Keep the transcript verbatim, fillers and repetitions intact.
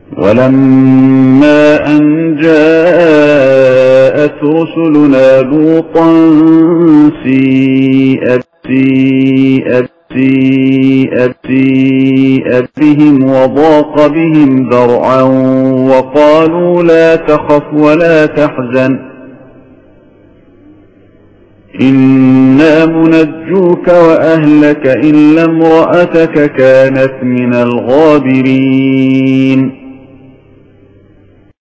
ولما أن جاءت رسلنا لوطا سيئ سيئ سيئ سيئ بهم وضاق بهم ذرعا وقالوا لا تخف ولا تحزن إنا منجوك وأهلك إلا امرأتك كانت من الغابرين